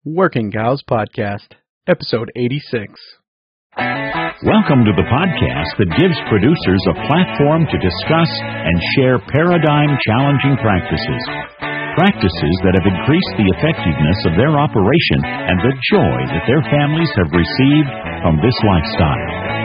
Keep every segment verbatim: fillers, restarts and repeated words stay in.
Working Cows Podcast, Episode eighty-six. Welcome to the podcast that gives producers a platform to discuss and share paradigm-challenging practices. Practices that have increased the effectiveness of their operation and the joy that their families have received from this lifestyle.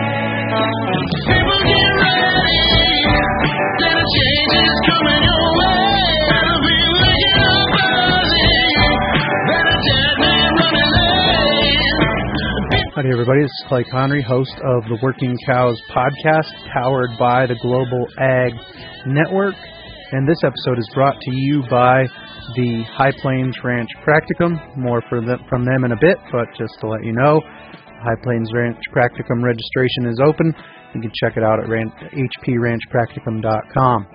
Howdy, everybody. This is Clay Connery, host of the Working Cows Podcast, powered by the Global Ag Network. And this episode is brought to you by the High Plains Ranch Practicum. More for them, from them in a bit, but just to let you know, High Plains Ranch Practicum registration is open. You can check it out at h p ranch practicum dot com.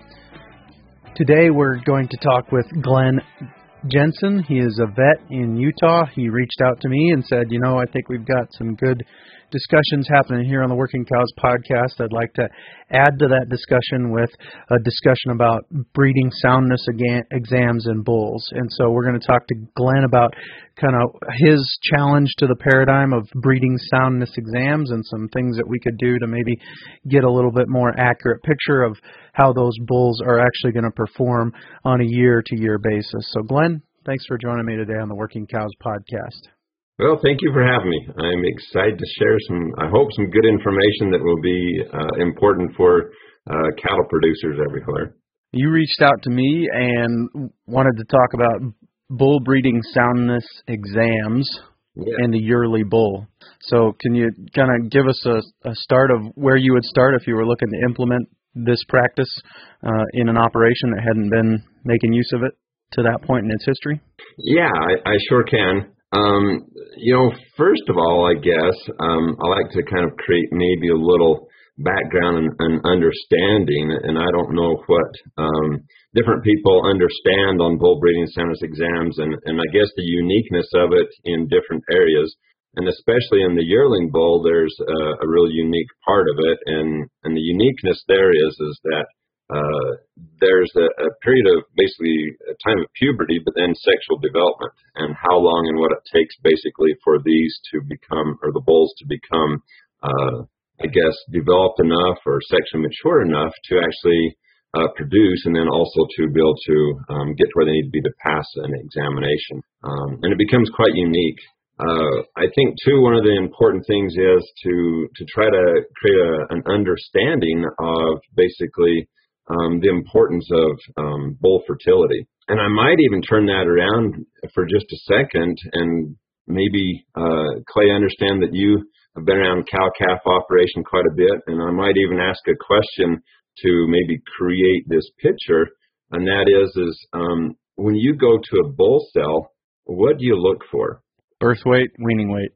Today we're going to talk with Glenn Jensen. He is a vet in Utah. He reached out to me and said, you know, I think we've got some good discussions happening here on the Working Cows Podcast. I'd like to add to that discussion with a discussion about breeding soundness exams in bulls. And so we're going to talk to Glenn about kind of his challenge to the paradigm of breeding soundness exams and some things that we could do to maybe get a little bit more accurate picture of how those bulls are actually going to perform on a year-to-year basis. So, Glenn, thanks for joining me today on the Working Cows Podcast. Well, thank you for having me. I'm excited to share some, I hope, some good information that will be uh, important for uh, cattle producers everywhere. You reached out to me and wanted to talk about bull breeding soundness exams yeah. and the yearly bull. So can you kind of give us a, a start of where you would start if you were looking to implement this practice uh, in an operation that hadn't been making use of it to that point in its history? Yeah, I, I sure can. Um, you know, first of all, I guess, um, I like to kind of create maybe a little background and, and understanding, and I don't know what um, different people understand on bull breeding soundness exams, and, and I guess the uniqueness of it in different areas, and especially in the yearling bull, there's a, a real unique part of it, and, and the uniqueness there is, is that Uh, there's a, a period of basically a time of puberty, but then sexual development, and how long and what it takes basically for these to become, or the bulls to become, uh, I guess, developed enough or sexually mature enough to actually uh, produce, and then also to be able to um, get to where they need to be to pass an examination. Um, and it becomes quite unique. Uh, I think, too, one of the important things is to, to try to create a, an understanding of basically Um, the importance of um, bull fertility. And I might even turn that around for just a second and maybe, uh, Clay, understand that you have been around cow-calf operation quite a bit, and I might even ask a question to maybe create this picture, and that is, is um, when you go to a bull cell, what do you look for? Birth weight, weaning weight.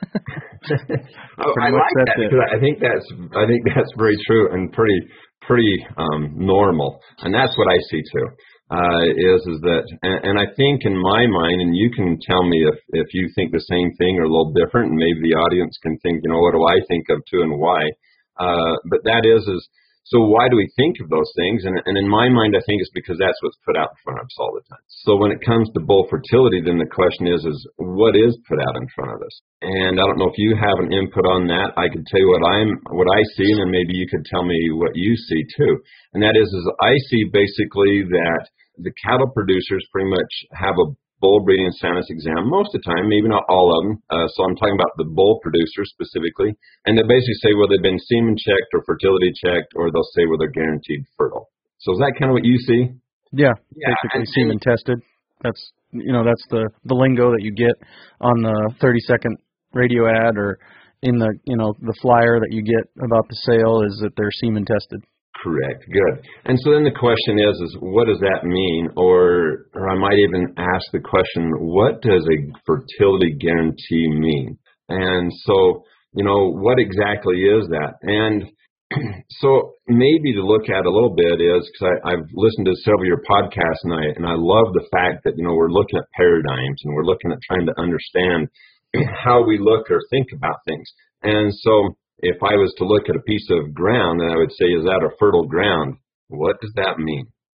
oh, I like that because I think that's I think that's very true and pretty pretty um, normal, and that's what I see too. Uh, is is that, and, and I think in my mind, and you can tell me if if you think the same thing or a little different, and maybe the audience can think, you know, what do I think of too, and why? Uh, but that is is. So why do we think of those things? And, and in my mind, I think it's because that's what's put out in front of us all the time. So when it comes to bull fertility, then the question is, is what is put out in front of us? And I don't know if you have an input on that. I could tell you what I'm, what I see, and then maybe you could tell me what you see too. And that is, is I see basically that the cattle producers pretty much have a bull breeding soundness exam most of the time, maybe not all of them. Uh, so I'm talking about the bull producers specifically. And they basically say, well, they've been semen checked or fertility checked, or they'll say, well, they're guaranteed fertile. So is that kind of what you see? Yeah, yeah basically and, semen tested. That's, you know, that's the, the lingo that you get on the thirty second radio ad, or in the, you know, the flyer that you get about the sale is that they're semen tested. Correct. Good. And so then the question is, is what does that mean? Or, or I might even ask the question, what does a fertility guarantee mean? And so, you know, what exactly is that? And so maybe to look at a little bit is, because I've listened to several of your podcasts, and I, and I love the fact that, you know, we're looking at paradigms, and we're looking at trying to understand how we look or think about things. And so if I was to look at a piece of ground, then I would say, is that a fertile ground? What does that mean? Hmm.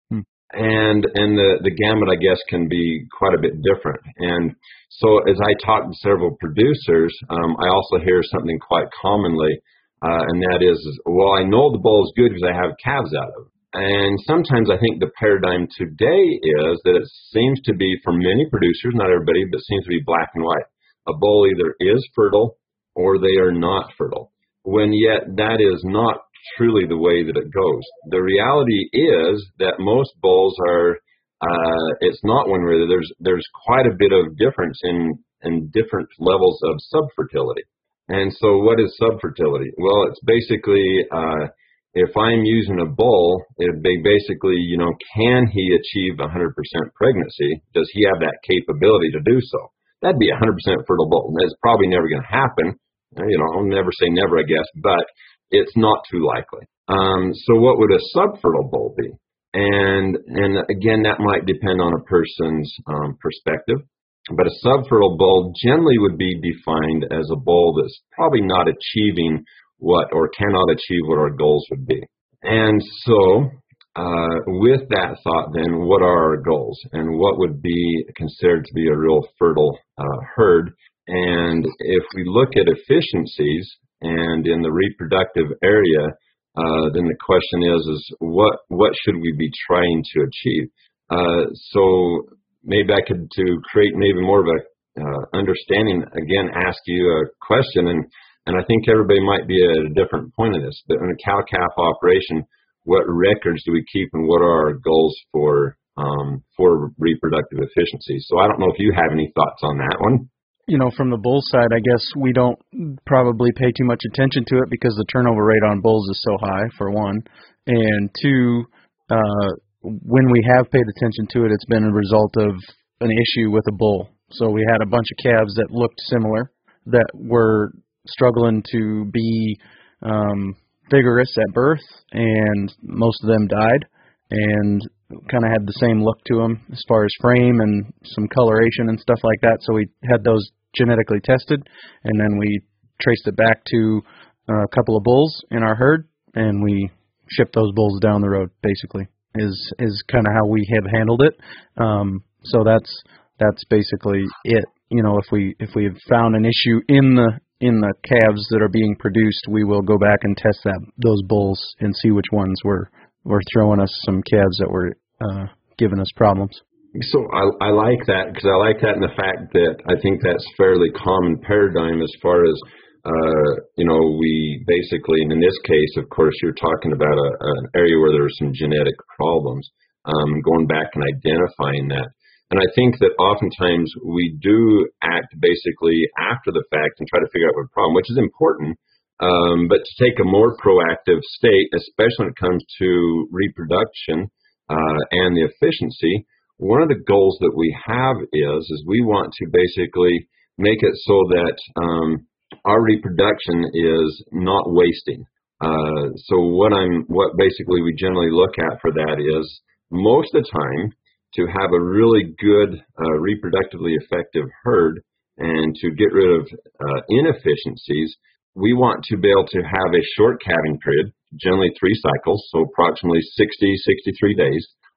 and and the, the gamut, I guess, can be quite a bit different. And so as I talk to several producers, um, I also hear something quite commonly, uh, and that is, well, I know the bull is good because I have calves out of it. And sometimes I think the paradigm today is that it seems to be, for many producers, not everybody, but it seems to be black and white. A bull either is fertile or they are not fertile, when yet that is not truly the way that it goes. The reality is that most bulls are, uh, it's not one where there's there's quite a bit of difference in, in different levels of subfertility. And so what is subfertility? Well, it's basically, uh, if I'm using a bull, it'd be basically, you know, can he achieve one hundred percent pregnancy? Does he have that capability to do so? That'd be a one hundred percent fertile bull. That's probably never going to happen. You know, I'll never say never, I guess, but it's not too likely. Um, so what would a subfertile bull be? And and again, that might depend on a person's um, perspective. But a subfertile bull generally would be defined as a bull that's probably not achieving what or cannot achieve what our goals would be. And so uh, with that thought, then, what are our goals and what would be considered to be a real fertile uh, herd? And if we look at efficiencies and in the reproductive area, uh, then the question is, is what what should we be trying to achieve? Uh, so maybe I could, to create maybe more of a uh, understanding, again, ask you a question, and And I think everybody might be at a different point in this. But in a cow-calf operation, what records do we keep and what are our goals for um, for reproductive efficiency? So I don't know if you have any thoughts on that one. You know, from the bull side, I guess we don't probably pay too much attention to it because the turnover rate on bulls is so high, for one. And two, uh, when we have paid attention to it, it's been a result of an issue with a bull. So we had a bunch of calves that looked similar that were struggling to be um, vigorous at birth, and most of them died and kind of had the same look to them as far as frame and some coloration and stuff like that. So we had those genetically tested, and then we traced it back to a couple of bulls in our herd, and we shipped those bulls down the road, basically, is is kind of how we have handled it. Um, so that's that's basically it. You know, if we if we have found an issue in the in the calves that are being produced, we will go back and test that those bulls and see which ones were, were throwing us some calves that were uh, giving us problems. So I, I like that, because I like that in the fact that I think that's fairly common paradigm as far as, uh, you know, we basically, in this case, of course, you're talking about a, an area where there are some genetic problems, um, going back and identifying that. And I think that oftentimes we do act basically after the fact and try to figure out what the problem, which is important, um, but to take a more proactive state, especially when it comes to reproduction uh, and the efficiency, one of the goals that we have is, is we want to basically make it so that um, our reproduction is not wasting. Uh, so what I'm, what basically we generally look at for that is, most of the time, to have a really good, uh, reproductively effective herd and to get rid of uh, inefficiencies, we want to be able to have a short calving period, generally three cycles, so approximately sixty, sixty-three days,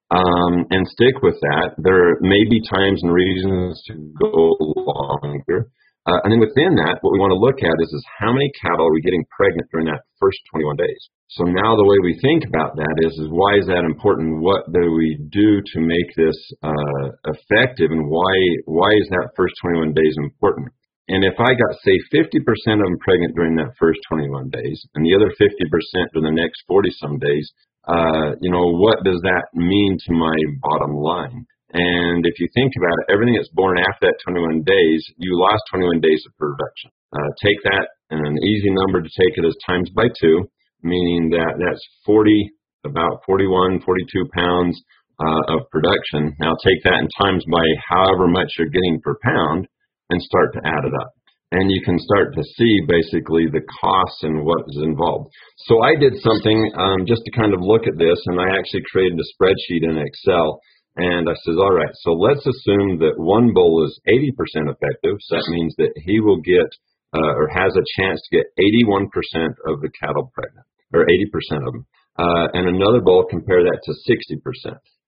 um, and stick with that. There may be times and reasons to go longer. Uh, and then within that, what we want to look at is, is how many cattle are we getting pregnant during that first twenty-one days? So now the way we think about that is, is why is that important? What do we do to make this uh, effective, and why why is that first twenty-one days important? And if I got, say, fifty percent of them pregnant during that first twenty-one days, and the other fifty percent during the next forty-some days, uh, you know, what does that mean to my bottom line? And if you think about it, everything that's born after that twenty-one days, you lost twenty-one days of production. Uh, take that, and an easy number to take it is times by two, meaning that that's forty, about forty-one, forty-two pounds uh, of production. Now take that and times by however much you're getting per pound and start to add it up. And you can start to see basically the costs and what is involved. So I did something um, just to kind of look at this, and I actually created a spreadsheet in Excel. And I says, all right, so let's assume that one bull is eighty percent effective. So that means that he will get uh, or has a chance to get eighty-one percent of the cattle pregnant, or eighty percent of them. Uh, and another bull, compare that to sixty percent.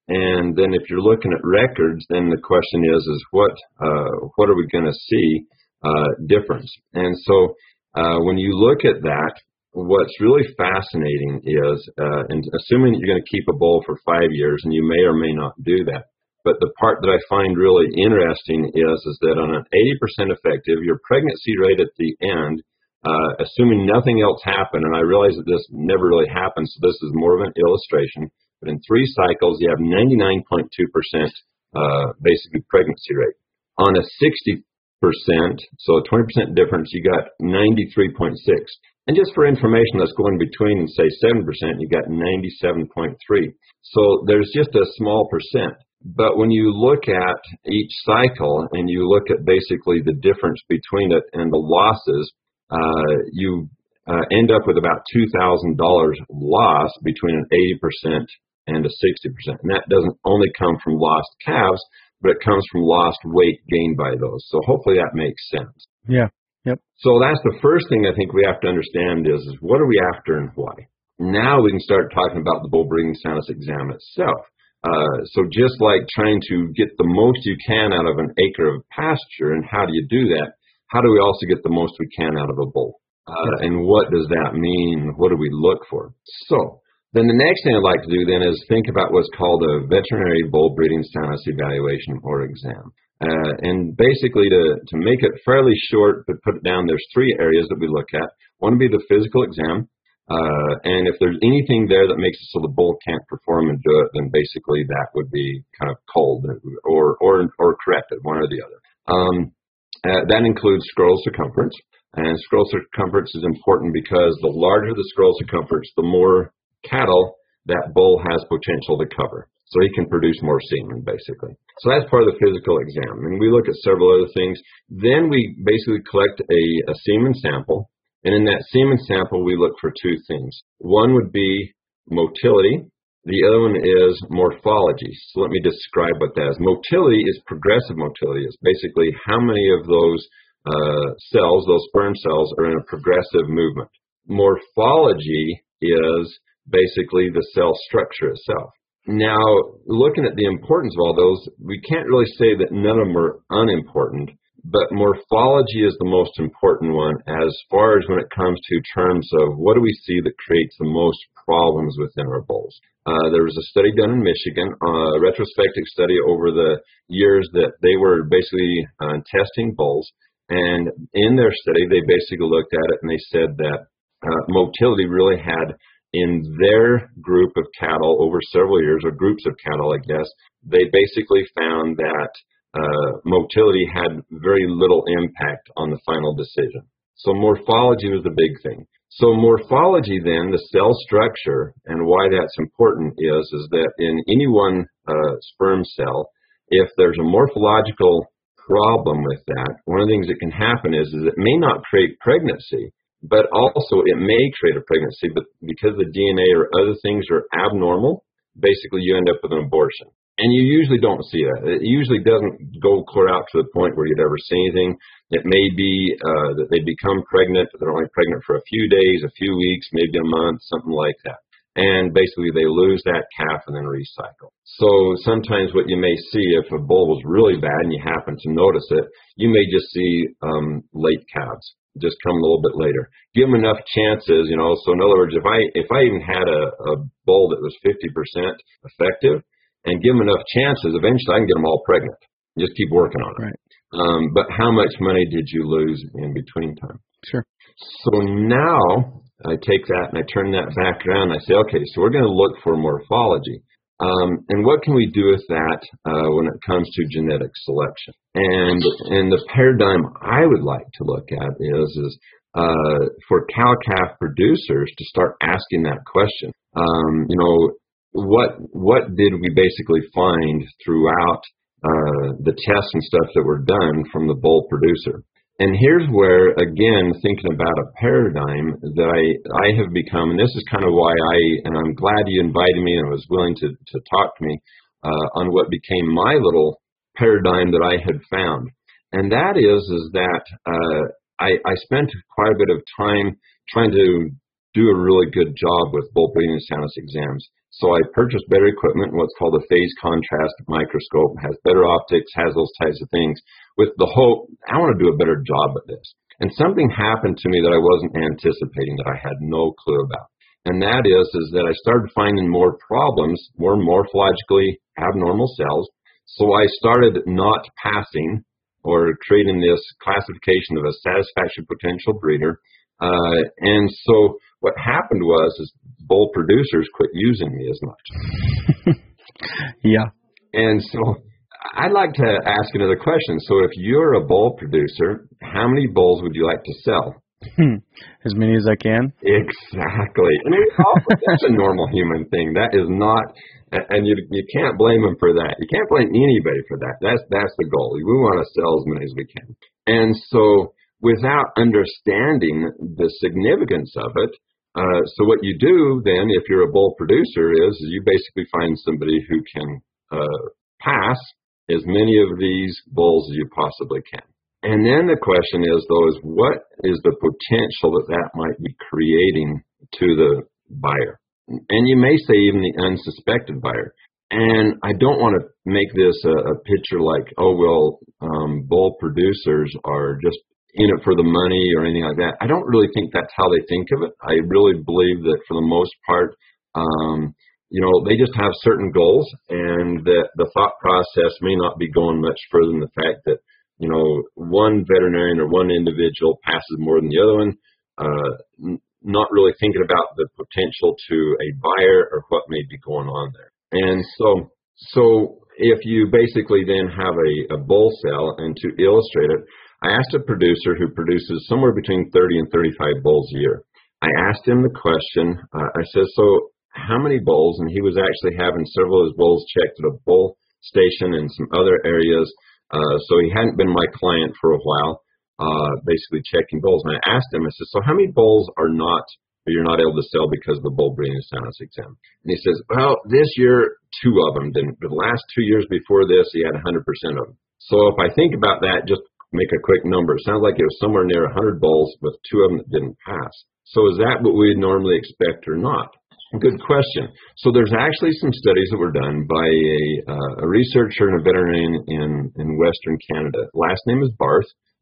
And then if you're looking at records, then the question is, is what uh, what are we going to see uh, difference? And so uh, when you look at that, what's really fascinating is, uh, and assuming that you're going to keep a bull for five years, and you may or may not do that, but the part that I find really interesting is, is that on an eighty percent effective, your pregnancy rate at the end, uh, assuming nothing else happened, and I realize that this never really happens, so this is more of an illustration, but in three cycles, you have ninety-nine point two percent uh, basically pregnancy rate. On a sixty percent, so a twenty percent difference, you got ninety-three point six. And just for information, let's go in between and say seven percent, you got ninety-seven point three. So there's just a small percent. But when you look at each cycle and you look at basically the difference between it and the losses, uh, you uh, end up with about two thousand dollars loss between an eighty percent and a sixty percent. And that doesn't only come from lost calves, but it comes from lost weight gained by those. So hopefully that makes sense. Yeah. Yep. So that's the first thing I think we have to understand is, is what are we after and why? Now we can start talking about the bull breeding soundness exam itself. Uh, so just like trying to get the most you can out of an acre of pasture, and how do you do that? How do we also get the most we can out of a bull? Uh, and what does that mean? What do we look for? So then the next thing I'd like to do then is think about what's called a veterinary bull breeding soundness evaluation or exam. Uh, and basically to, to make it fairly short, but put it down, there's three areas that we look at. One would be the physical exam. Uh, and if there's anything there that makes it so the bull can't perform and do it, then basically that would be kind of cold or, or, or corrected, one or the other. Um, uh, that includes scroll circumference. And scroll circumference is important because the larger the scroll circumference, the more cattle that bull has potential to cover. So he can produce more semen, basically. So that's part of the physical exam. And we look at several other things. Then we basically collect a, a semen sample. And in that semen sample, we look for two things. One would be motility. The other one is morphology. So let me describe what that is. Motility is progressive motility. It's basically how many of those uh, cells, those sperm cells, are in a progressive movement. Morphology is basically the cell structure itself. Now, looking at the importance of all those, we can't really say that none of them are unimportant, but morphology is the most important one as far as when it comes to terms of what do we see that creates the most problems within our bulls. Uh, there was a study done in Michigan, uh, a retrospective study over the years that they were basically uh, testing bulls, and in their study, they basically looked at it and they said that uh, motility really had in their group of cattle over several years, or groups of cattle, I guess, they basically found that uh, motility had very little impact on the final decision. So morphology was the big thing. So morphology then, the cell structure, and why that's important is, is that in any one uh, sperm cell, if there's a morphological problem with that, one of the things that can happen is, is it may not create pregnancy, but also it may create a pregnancy, but because the D N A or other things are abnormal, basically you end up with an abortion. And you usually don't see that. It usually doesn't go clear out to the point where you'd ever see anything. It may be uh, that they become pregnant, but they're only pregnant for a few days, a few weeks, maybe a month, something like that. And basically they lose that calf and then recycle. So sometimes what you may see, if a bull was really bad and you happen to notice it, you may just see um, late calves just come a little bit later. Give them enough chances, you know. So in other words, if I if I even had a, a bull that was fifty percent effective and give them enough chances, eventually I can get them all pregnant. Just keep working on it. Right. Um, but how much money did you lose in between time? Sure. So now I take that and I turn that back around and I say, okay, so we're going to look for morphology. Um, and what can we do with that uh, when it comes to genetic selection? And and the paradigm I would like to look at is is uh, for cow-calf producers to start asking that question. Um, you know, what what did we basically find throughout uh, the tests and stuff that were done from the bull producer? And here's where, again, thinking about a paradigm that I, I have become, and this is kind of why I, and I'm glad you invited me and was willing to, to talk to me uh, on what became my little paradigm that I had found. And that is, is that uh, I, I spent quite a bit of time trying to do a really good job with bull breeding and soundness exams. So I purchased better equipment, what's called a phase contrast microscope, has better optics, has those types of things, with the hope, I want to do a better job at this. And something happened to me that I wasn't anticipating, that I had no clue about. And that is, is that I started finding more problems, more morphologically abnormal cells. So I started not passing or creating this classification of a satisfaction potential breeder. Uh, and so what happened was is bull producers quit using me as much. Yeah. And so I'd like to ask another question. So if you're a bull producer, how many bulls would you like to sell? Hmm. As many as I can. Exactly. I mean, that's a normal human thing. That is not, and you you can't blame them for that. You can't blame anybody for that. That's that's the goal. We want to sell as many as we can. And so without understanding the significance of it, uh, so what you do then, if you're a bull producer, is you basically find somebody who can uh, pass as many of these bulls as you possibly can. And then the question is, though, is what is the potential that that might be creating to the buyer? And you may say even the unsuspected buyer. And I don't want to make this a, a picture like, oh, well, um, bull producers are just in it for the money or anything like that. I don't really think that's how they think of it. I really believe that for the most part, um, you know, they just have certain goals, and that the thought process may not be going much further than the fact that, you know, one veterinarian or one individual passes more than the other one, uh, n- not really thinking about the potential to a buyer or what may be going on there. And so, so if you basically then have a, a bull cell, and to illustrate it, I asked a producer who produces somewhere between thirty and thirty-five bulls a year. I asked him the question, uh, I said, so how many bulls? And he was actually having several of his bulls checked at a bull station and some other areas. Uh, so he hadn't been my client for a while, uh, basically checking bulls. And I asked him, I said, so how many bulls are not, or you're not able to sell because of the bull breeding soundness exam? And he says, well, this year, two of them didn't. But the last two years before this, he had one hundred percent of them. So if I think about that, just make a quick number. It sounds like it was somewhere near one hundred bulls with two of them that didn't pass. So is that what we'd normally expect or not? Good question. So there's actually some studies that were done by a, uh, a researcher and a veterinarian in, in Western Canada. Last name is Barth.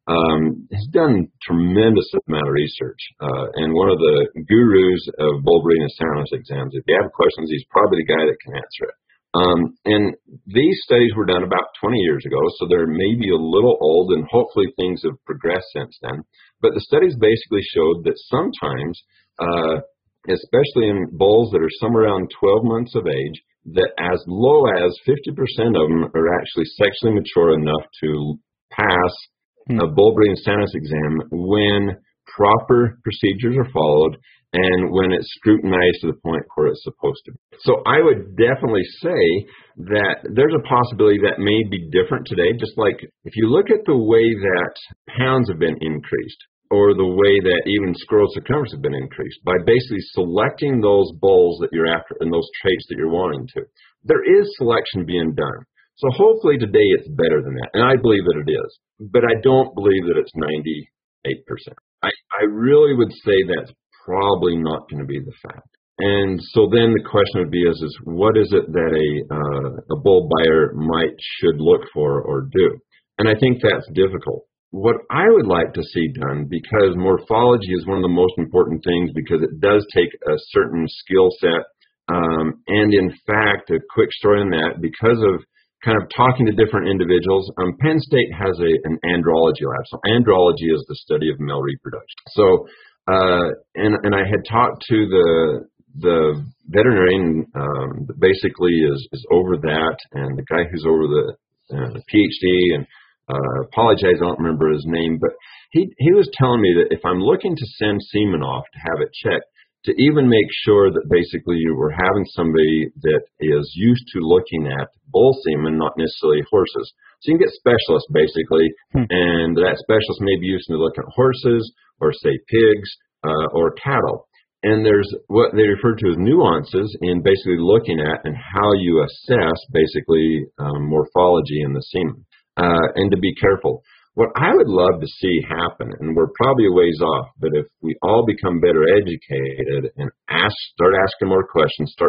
Um, he's done tremendous amount of research, uh, and one of the gurus of bull breeding and soundness exams. If you have questions, he's probably the guy that can answer it. Um, and these studies were done about twenty years ago, so they're maybe a little old, and hopefully things have progressed since then. But the studies basically showed that sometimes, uh, especially in bulls that are somewhere around twelve months of age, that as low as fifty percent of them are actually sexually mature enough to pass hmm. a bull breeding soundness exam when proper procedures are followed and when it's scrutinized to the point where it's supposed to be. So I would definitely say that there's a possibility that may be different today, just like if you look at the way that pounds have been increased, or the way that even squirrel circumference have been increased, by basically selecting those bulls that you're after and those traits that you're wanting to. There is selection being done. So hopefully today it's better than that, and I believe that it is. But I don't believe that it's ninety-eight percent. I, I really would say that's probably not going to be the fact. And so then the question would be is, is what is it that a, uh, a bull buyer might should look for or do? And I think that's difficult. What I would like to see done, because morphology is one of the most important things, because it does take a certain skill set. Um, and in fact, a quick story on that, because of kind of talking to different individuals, um, Penn State has a, an andrology lab. So andrology is the study of male reproduction. So, uh, and, and I had talked to the, the veterinarian, um, that basically is, is over that, and the guy who's over the, uh, the PhD, and Uh, apologize, I don't remember his name, but he he was telling me that if I'm looking to send semen off to have it checked, to even make sure that basically you were having somebody that is used to looking at bull semen, not necessarily horses. So you can get specialists basically, hmm. and that specialist may be used to look at horses or say pigs uh, or cattle. And there's what they refer to as nuances in basically looking at and how you assess basically um, morphology in the semen. Uh, and to be careful. What I would love to see happen, and we're probably a ways off, but if we all become better educated and ask, start asking more questions, start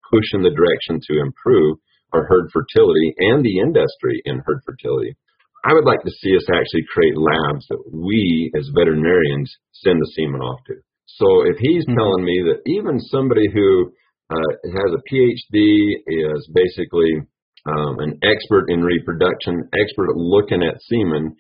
push in the direction to improve our herd fertility and the industry in herd fertility. I would like to see us actually create labs that we as veterinarians send the semen off to. So if he's mm-hmm. telling me that even somebody who uh, has a P H D, is basically um, an expert in reproduction, expert at looking at semen,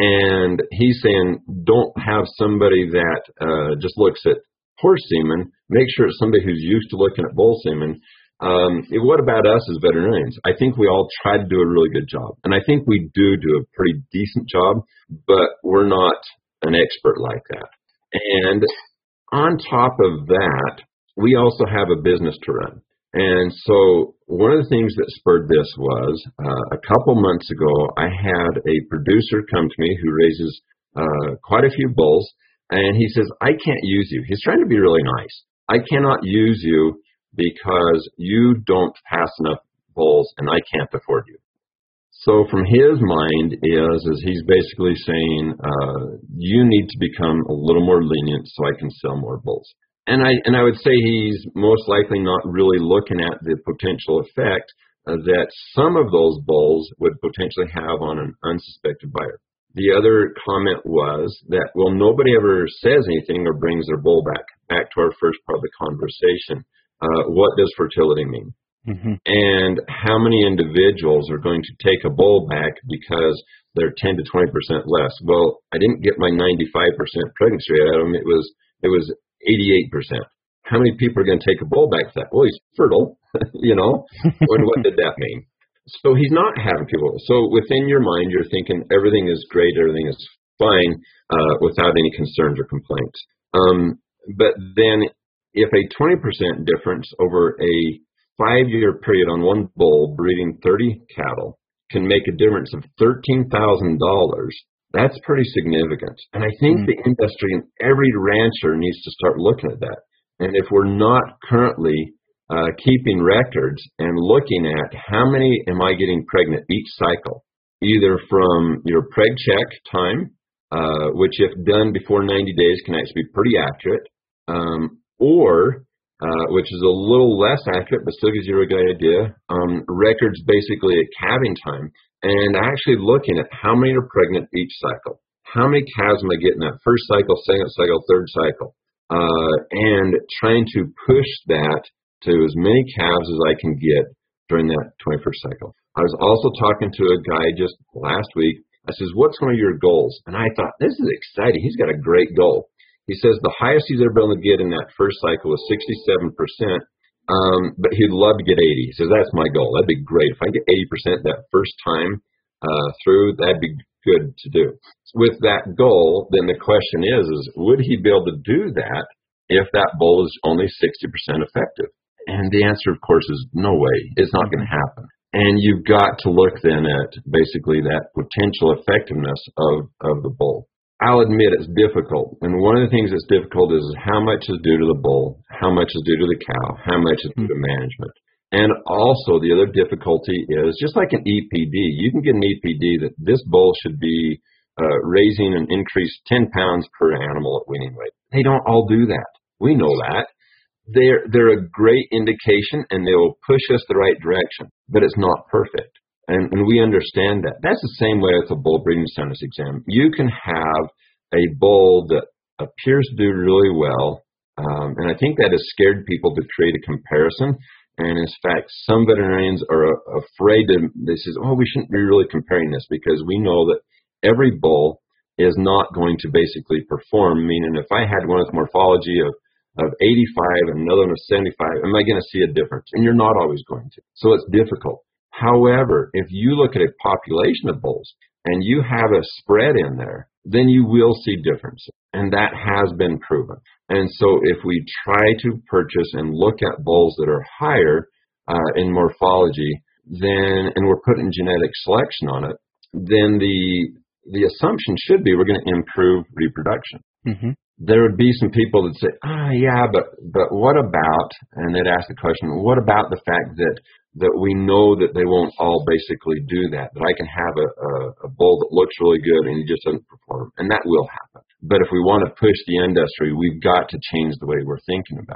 and he's saying don't have somebody that uh, just looks at horse semen, make sure it's somebody who's used to looking at bull semen. Um, what about us as veterinarians? I think we all try to do a really good job. And I think we do do a pretty decent job, but we're not an expert like that. And on top of that, we also have a business to run. And so one of the things that spurred this was uh, a couple months ago, I had a producer come to me who raises uh, quite a few bulls. And he says, I can't use you. He's trying to be really nice. I cannot use you because you don't pass enough bulls and I can't afford you. So from his mind is, is he's basically saying, uh, you need to become a little more lenient so I can sell more bulls. And I, and I would say he's most likely not really looking at the potential effect uh, that some of those bulls would potentially have on an unsuspected buyer. The other comment was that, well, nobody ever says anything or brings their bull back. Back to our first part of the conversation. Uh, what does fertility mean? Mm-hmm. And how many individuals are going to take a bull back because they're ten to twenty percent less? Well, I didn't get my ninety-five percent pregnancy rate out of him. It was, it was eighty-eight percent. How many people are going to take a bull back for that? Well, he's fertile, you know? And what did that mean? So he's not having people. So within your mind, you're thinking everything is great, everything is fine, uh, without any concerns or complaints. Um, but then if a twenty percent difference over a five-year period on one bull breeding thirty cattle can make a difference of thirteen thousand dollars, that's pretty significant. And I think mm. the industry and every rancher needs to start looking at that. And if we're not currently Uh, keeping records and looking at how many am I getting pregnant each cycle, either from your preg check time, uh, which if done before ninety days can actually be pretty accurate, um, or uh, which is a little less accurate but still gives you a good idea, um, records basically at calving time, and actually looking at how many are pregnant each cycle. How many calves am I getting that first cycle, second cycle, third cycle, uh, and trying to push that to as many calves as I can get during that twenty-first cycle. I was also talking to a guy just last week. I says, what's one of your goals? And I thought, this is exciting. He's got a great goal. He says the highest he's ever been able to get in that first cycle was sixty-seven percent, um, but he'd love to get eighty. He says, that's my goal. That'd be great. If I get eighty percent that first time uh, through, that'd be good to do. With that goal, then the question is, is would he be able to do that if that bull is only sixty percent effective? And the answer, of course, is no way. It's not going to happen. And you've got to look then at basically that potential effectiveness of, of the bull. I'll admit it's difficult. And one of the things that's difficult is how much is due to the bull, how much is due to the cow, how much is due to management. And also the other difficulty is just like an E P D, you can get an E P D that this bull should be uh, raising an increase ten pounds per animal at weaning weight. They don't all do that. We know that. They're, they're a great indication and they will push us the right direction, but it's not perfect. And, and we understand that. That's the same way with a bull breeding soundness exam. You can have a bull that appears to do really well, um, and I think that has scared people to create a comparison. And in fact, some veterinarians are afraid to, they say, oh, we shouldn't be really comparing this because we know that every bull is not going to basically perform, meaning if I had one with morphology of of eighty-five and another one of seventy-five, am I going to see a difference? And you're not always going to. So it's difficult. However, if you look at a population of bulls and you have a spread in there, then you will see difference. And that has been proven. And so if we try to purchase and look at bulls that are higher uh, in morphology, then, and we're putting genetic selection on it, then the the assumption should be we're going to improve reproduction. Mm-hmm. There would be some people that say, ah, yeah, but, but what about, and they'd ask the question, what about the fact that, that we know that they won't all basically do that, that I can have a, a, a bull that looks really good and he just doesn't perform, and that will happen. But if we want to push the industry, we've got to change the way we're thinking about it.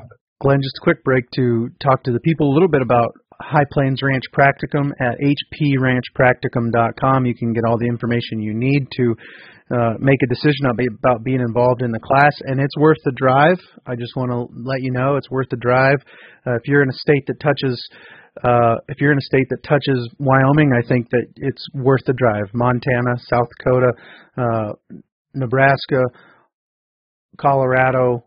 Glenn, just a quick break to talk to the people a little bit about High Plains Ranch Practicum at h p ranch practicum dot com. You can get all the information you need to uh, make a decision about being involved in the class, and it's worth the drive. I just want to let you know it's worth the drive. Uh, if you're in a state that touches uh, if you're in a state that touches Wyoming, I think that it's worth the drive. Montana, South Dakota, uh, Nebraska, Colorado,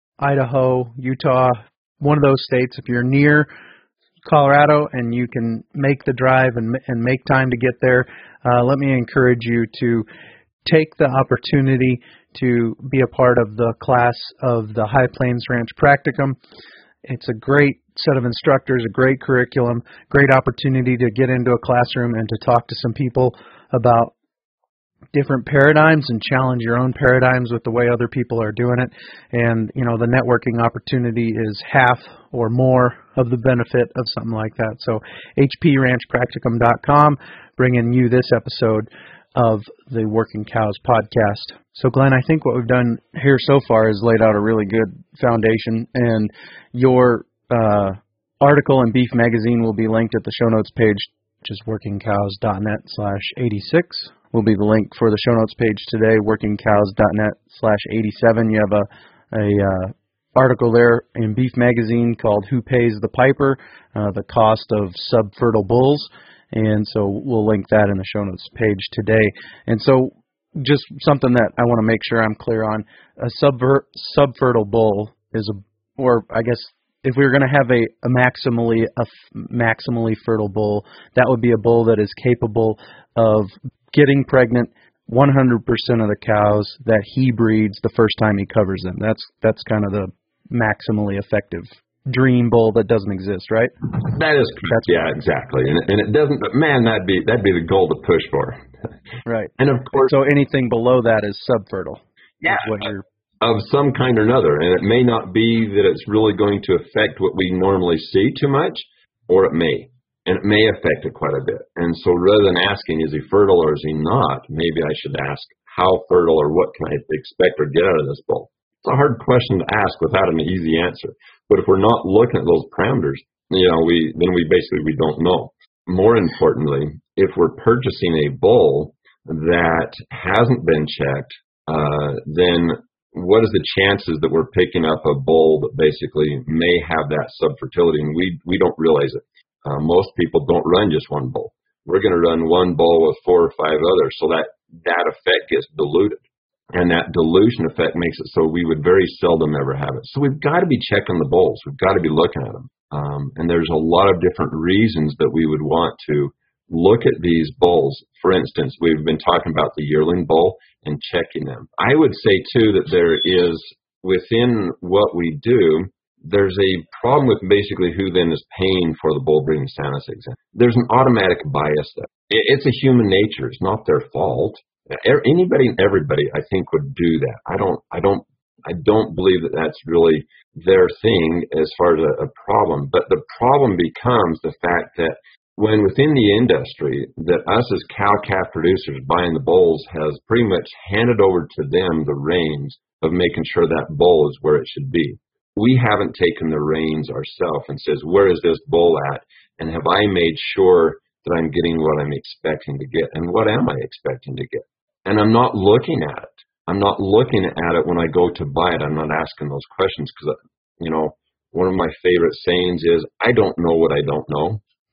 Idaho, Utah, one of those states. If you're near Colorado and you can make the drive and, and make time to get there, uh, let me encourage you to take the opportunity to be a part of the class of the High Plains Ranch Practicum. It's a great set of instructors, a great curriculum, great opportunity to get into a classroom and to talk to some people about different paradigms and challenge your own paradigms with the way other people are doing it. And, you know, the networking opportunity is half or more of the benefit of something like that. So h p ranch practicum dot com, bringing you this episode of the Working Cows podcast. So, Glenn, I think what we've done here so far is laid out a really good foundation, and your uh, article in Beef Magazine will be linked at the show notes page, which is working cows dot net slash eighty-six. Will be the link for the show notes page today, working cows dot net slash eighty-seven. You have a, a uh, article there in Beef Magazine called Who Pays the Piper? Uh, the Cost of Subfertile Bulls. And so we'll link that in the show notes page today. And so just something that I want to make sure I'm clear on, a subver- subfertile bull is a, or I guess if we were going to have a, a maximally a f- maximally fertile bull, that would be a bull that is capable of getting pregnant one hundred percent of the cows that he breeds the first time he covers them. That's that's kind of the maximally effective dream bull that doesn't exist, right? That is correct. Yeah, exactly. And, and it doesn't, but man, that'd be that'd be the goal to push for. Right. And of course, so anything below that is subfertile. Yeah. Is what you're of some kind or another, and it may not be that it's really going to affect what we normally see too much, or it may. And it may affect it quite a bit. And so rather than asking, is he fertile or is he not, maybe I should ask, how fertile or what can I expect or get out of this bull? It's a hard question to ask without an easy answer. But if we're not looking at those parameters, you know, we then we basically we don't know. More importantly, if we're purchasing a bull that hasn't been checked, uh, then what is the chances that we're picking up a bull that basically may have that subfertility and we we don't realize it? Uh, most people don't run just one bull. We're going to run one bull with four or five others, so that that effect gets diluted. And that dilution effect makes it so we would very seldom ever have it. So we've got to be checking the bulls. We've got to be looking at them. Um, and there's a lot of different reasons that we would want to look at these bulls. For instance, we've been talking about the yearling bull and checking them. I would say, too, that there is, within what we do, there's a problem with basically who then is paying for the bull breeding status exam. There's an automatic bias there. It's a human nature. It's not their fault. Anybody and everybody, I think, would do that. I don't, I don't, I don't believe that that's really their thing as far as a, a problem. But the problem becomes the fact that when within the industry, that us as cow-calf producers buying the bulls has pretty much handed over to them the reins of making sure that bull is where it should be. We haven't taken the reins ourselves and says, where is this bull at? And have I made sure that I'm getting what I'm expecting to get? And what am I expecting to get? And I'm not looking at it. I'm not looking at it when I go to buy it. I'm not asking those questions because, you know, one of my favorite sayings is, I don't know what I don't know.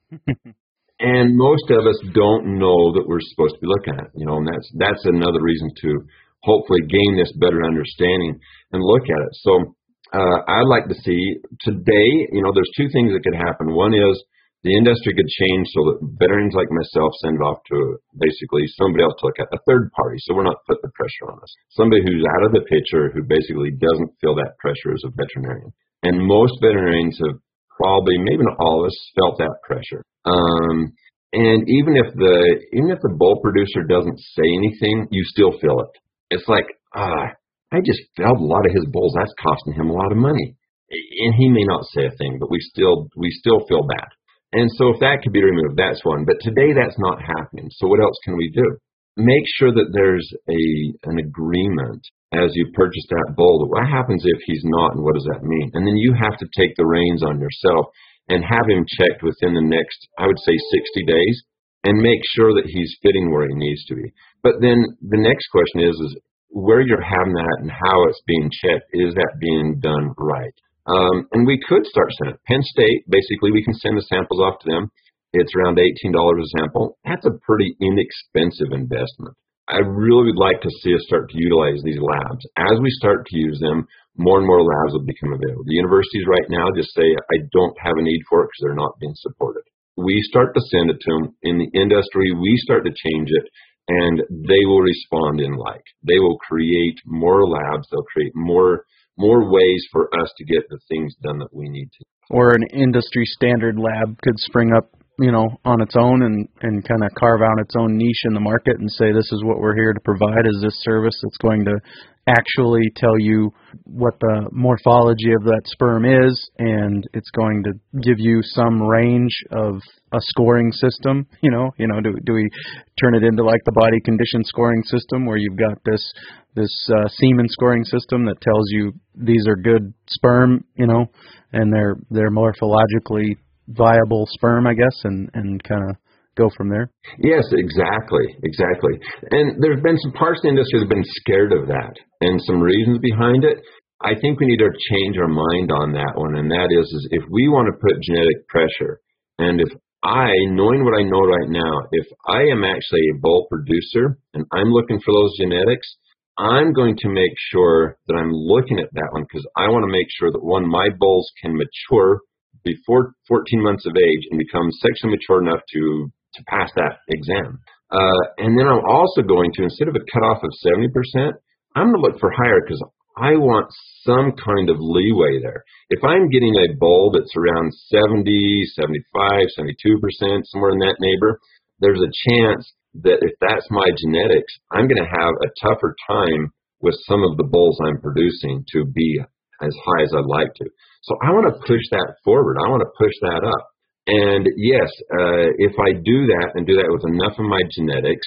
And most of us don't know that we're supposed to be looking at it, you know, and that's, that's another reason to hopefully gain this better understanding and look at it. So, Uh, I'd like to see today, you know, there's two things that could happen. One is the industry could change so that veterinarians like myself send it off to basically somebody else to look at, a third party, so we're not putting the pressure on us. Somebody who's out of the picture who basically doesn't feel that pressure as a veterinarian. And most veterinarians have probably, maybe not all of us, felt that pressure. Um, and even if the even if the bull producer doesn't say anything, you still feel it. It's like, ah, I just felt a lot of his bulls. That's costing him a lot of money. And he may not say a thing, but we still we still feel bad. And so if that could be removed, that's one. But today that's not happening. So what else can we do? make sure that there's a an agreement as you purchase that bull. What happens if he's not, and what does that mean? And then you have to take the reins on yourself and have him checked within the next, I would say, sixty days, and make sure that he's fitting where he needs to be. But then the next question is, is where you're having that and how it's being checked, is that being done right? Um, and we could start sending it. Penn State, basically, we can send the samples off to them. It's around eighteen dollars a sample. That's a pretty inexpensive investment. I really would like to see us start to utilize these labs. As we start to use them, more and more labs will become available. The universities right now just say, I don't have a need for it because they're not being supported. We start to send it to them. In the industry, we start to change it, and they will respond in like. They will create more labs. They'll create more more ways for us to get the things done that we need to. Or an industry standard lab could spring up, you know, on its own and, and kind of carve out its own niche in the market and say, this is what we're here to provide, is this service that's going to actually tell you what the morphology of that sperm is, and it's going to give you some range of a scoring system. You know, you know, do, do we turn it into like the body condition scoring system where you've got this this uh, semen scoring system that tells you these are good sperm, you know, and they're they're morphologically viable sperm, I guess, and, and kind of go from there? Yes, exactly, exactly. And there's been some parts of the industry that have been scared of that, and some reasons behind it. I think we need to change our mind on that one, and that is, is if we want to put genetic pressure, and if I, knowing what I know right now, if I am actually a bull producer and I'm looking for those genetics, I'm going to make sure that I'm looking at that one, because I want to make sure that, one, my bulls can mature before fourteen months of age and become sexually mature enough to, to pass that exam. Uh, and then I'm also going to, instead of a cutoff of seventy percent, I'm going to look for higher, because I want some kind of leeway there. If I'm getting a bull that's around seventy, seventy-five, seventy-two percent, somewhere in that neighbor, there's a chance that if that's my genetics, I'm going to have a tougher time with some of the bulls I'm producing to be as high as I'd like to. So I want to push that forward. I want to push that up. And yes, uh, if I do that and do that with enough of my genetics,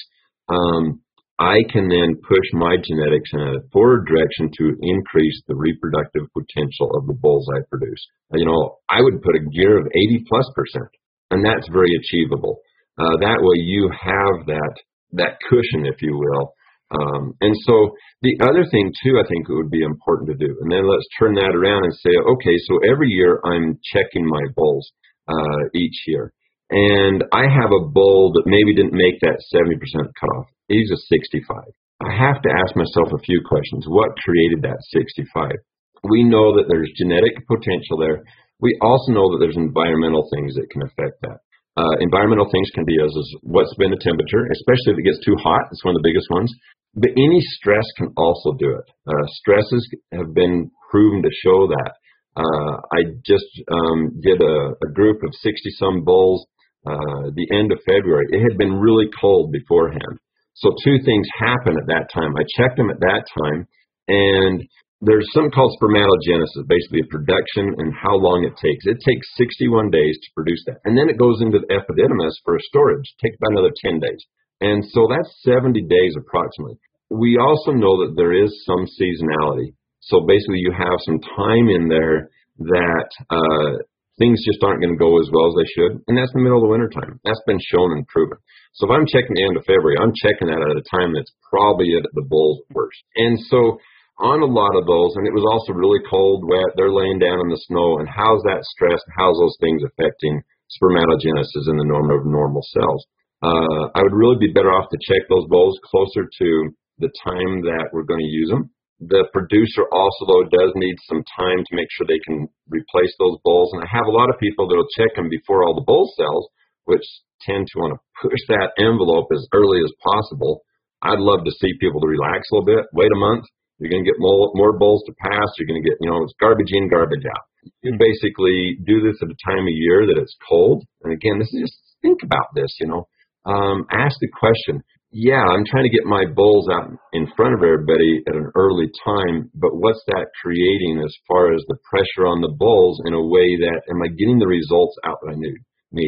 um, I can then push my genetics in a forward direction to increase the reproductive potential of the bulls I produce. You know, I would put a gear of eighty plus percent, and that's very achievable. Uh, that way you have that that cushion, if you will. Um, and so the other thing, too, I think it would be important to do, and then let's turn that around and say, okay, so every year I'm checking my bulls uh, each year. And I have a bull that maybe didn't make that seventy percent cutoff. He's a sixty-five. I have to ask myself a few questions. What created that sixty-five? We know that there's genetic potential there. We also know that there's environmental things that can affect that. Uh, environmental things can be as, as what's been the temperature, especially if it gets too hot. It's one of the biggest ones. But any stress can also do it. Uh, stresses have been proven to show that. Uh, I just um, did a, a group of sixty-some bulls uh, the end of February. It had been really cold beforehand. So two things happened at that time. I checked them at that time, and there's something called spermatogenesis, basically a production and how long it takes. It takes sixty-one days to produce that. And then it goes into the epididymis for a storage. It takes about another ten days. And so that's seventy days approximately. We also know that there is some seasonality. So basically you have some time in there that uh, things just aren't going to go as well as they should. And that's the middle of the winter time. That's been shown and proven. So if I'm checking the end of February, I'm checking that at a time that's probably at the bull's worst. And so on a lot of those, and it was also really cold, wet, they're laying down in the snow, and how's that stress, how's those things affecting spermatogenesis in the norm of normal cells? Uh, I would really be better off to check those bulls closer to the time that we're going to use them. The producer also, though, does need some time to make sure they can replace those bulls, and I have a lot of people that will check them before all the bull cells, which tend to want to push that envelope as early as possible. I'd love to see people to relax a little bit, wait a month. You're going to get more, more bulls to pass. You're going to get, you know, it's garbage in, garbage out. You basically do this at a time of year that it's cold. And again, this is just, think about this, you know. Um, ask the question, yeah, I'm trying to get my bulls out in front of everybody at an early time, but what's that creating as far as the pressure on the bulls in a way that, am I getting the results out that I need? need?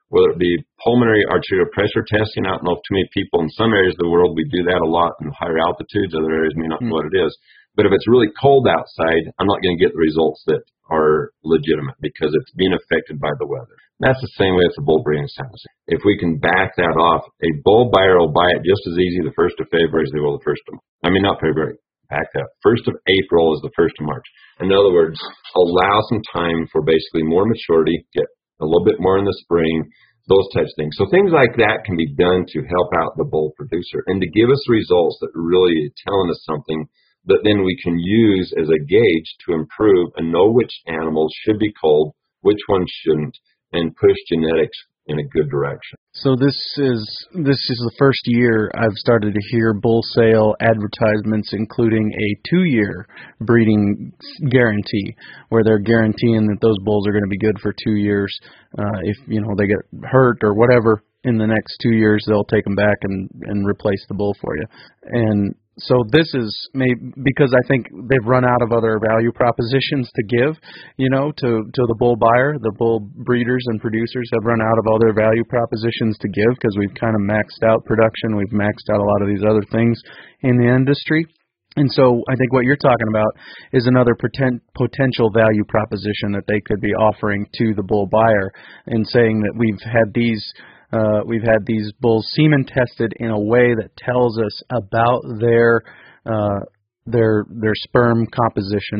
whether it be pulmonary arterial pressure testing. I don't know if too many people in some areas of the world, we do that a lot in higher altitudes. Other areas may not know what it is. But if it's really cold outside, I'm not going to get the results that are legitimate because it's being affected by the weather. That's the same way with the bull breeding sounds. If we can back that off, a bull buyer will buy it just as easy the first of February as they will the first of, I mean, not February, back up. First of April is the first of March. In other words, allow some time for basically more maturity, get a little bit more in the spring, those types of things. So things like that can be done to help out the bull producer and to give us results that really are telling us something that then we can use as a gauge to improve and know which animals should be culled, which ones shouldn't, and push genetics in a good direction. So this is this is the first year I've started to hear bull sale advertisements including a two-year breeding guarantee, where they're guaranteeing that those bulls are going to be good for two years. Uh, if you know they get hurt or whatever in the next two years, they'll take them back and and replace the bull for you. And so this is maybe because I think they've run out of other value propositions to give, you know, to, to the bull buyer. The bull breeders and producers have run out of other value propositions to give because we've kind of maxed out production. We've maxed out a lot of these other things in the industry. And so I think what you're talking about is another poten- potential value proposition that they could be offering to the bull buyer and saying that we've had these Uh, we've had these bulls semen tested in a way that tells us about their uh, their their sperm composition,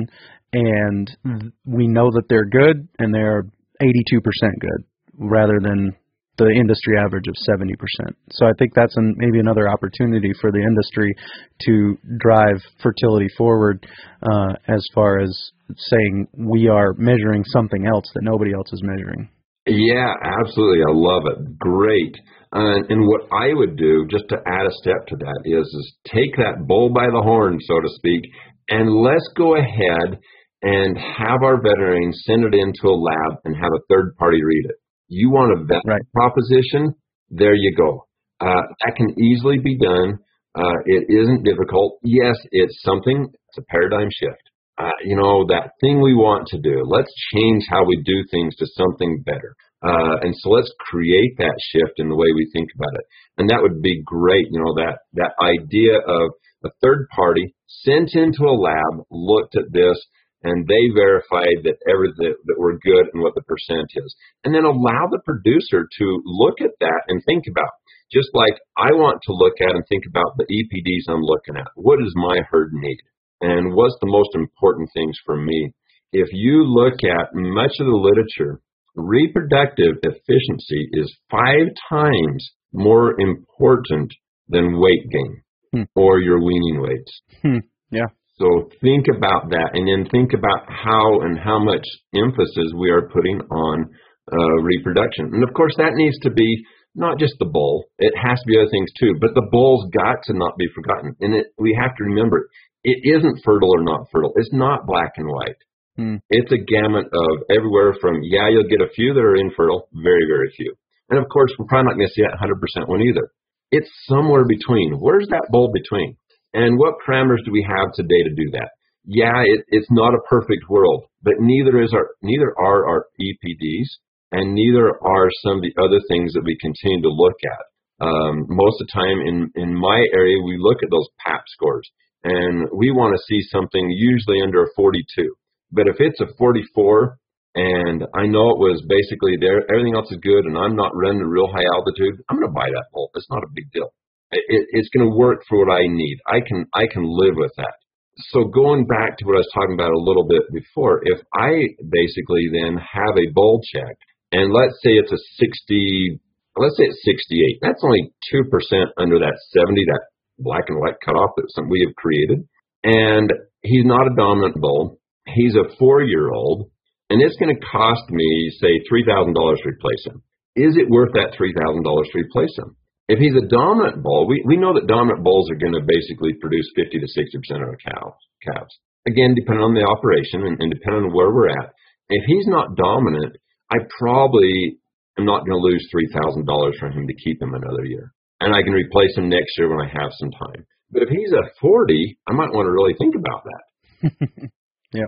and we know that they're good, and they're eighty-two percent good, rather than the industry average of seventy percent. So I think that's an, maybe another opportunity for the industry to drive fertility forward uh, as far as saying we are measuring something else that nobody else is measuring. Yeah, absolutely. I love it. Great. Uh, and what I would do, just to add a step to that, is, is take that bull by the horn, so to speak, and let's go ahead and have our veterinarian send it into a lab and have a third party read it. You want a vet right. proposition? There you go. Uh, that can easily be done. Uh, it isn't difficult. Yes, it's something, it's a paradigm shift. Uh, you know, that thing we want to do. Let's change how we do things to something better. Uh, and so let's create that shift in the way we think about it. And that would be great, you know, that, that idea of a third party sent into a lab, looked at this, and they verified that everything that we're good and what the percent is. And then allow the producer to look at that and think about, just like I want to look at and think about the E P Ds I'm looking at. What does my herd need? And what's the most important things for me? If you look at much of the literature, reproductive efficiency is five times more important than weight gain hmm. or your weaning weights. Hmm. Yeah. So think about that, and then think about how and how much emphasis we are putting on uh, reproduction. And of course, that needs to be not just the bull. It has to be other things too. But the bull's got to not be forgotten. And it, we have to remember, it isn't fertile or not fertile. It's not black and white. Hmm. It's a gamut of everywhere from, yeah, you'll get a few that are infertile, very, very few. And of course, we're probably not going to see that one hundred percent one either. It's somewhere between. Where's that bull between? And what parameters do we have today to do that? Yeah, it, it's not a perfect world, but neither is our, neither are our E P Ds, and neither are some of the other things that we continue to look at. Um, most of the time in, in my area, we look at those P A P scores. And we want to see something usually under a forty-two. But if it's a forty-four, and I know it was basically there, everything else is good, and I'm not running a real high altitude, I'm going to buy that bull. It's not a big deal. It, it's going to work for what I need. I can I can live with that. So going back to what I was talking about a little bit before, if I basically then have a bull check, and let's say it's a sixty, let's say it's sixty-eight. That's only two percent under that seventy, that black and white cutoff that some we have created. And he's not a dominant bull. He's a four-year-old, and it's going to cost me, say, three thousand dollars to replace him. Is it worth that three thousand dollars to replace him? If he's a dominant bull, we, we know that dominant bulls are going to basically produce fifty to sixty percent of our cows, calves. Again, depending on the operation and, and depending on where we're at. If he's not dominant, I probably am not going to lose three thousand dollars for him to keep him another year. And I can replace him next year when I have some time. But if he's a forty, I might want to really think about that. Yep.